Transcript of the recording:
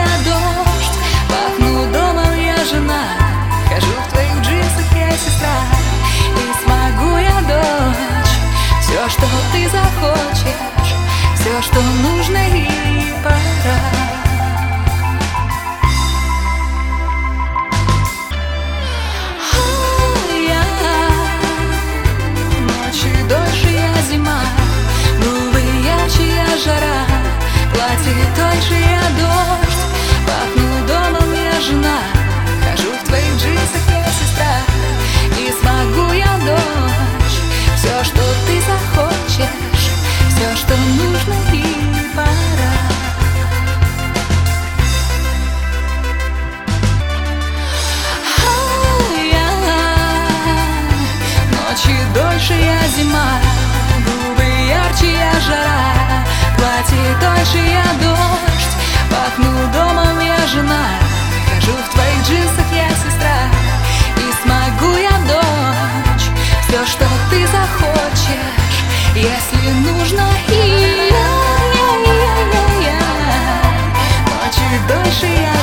я дождь, пахну домом, я жена, хожу в твоих джинсах, я сестра. И смогу я, дочь, все, что ты захочешь, все, что нужно и пора. Жара, платье тоньше, я дождь, пахну домом, я жена, хожу в твоих джинсах, я сестра. И смогу я, дочь, все, что ты захочешь, все, что нужно и пора. Ночи дольше, я зима, губы ярче, я жара. Платье тоньше, я дождь, пахну домом, я жена, хожу в твоих джинсах, я сестра. И смогу я, дочь, все, что ты захочешь, если нужно и я. Ночи дольше, я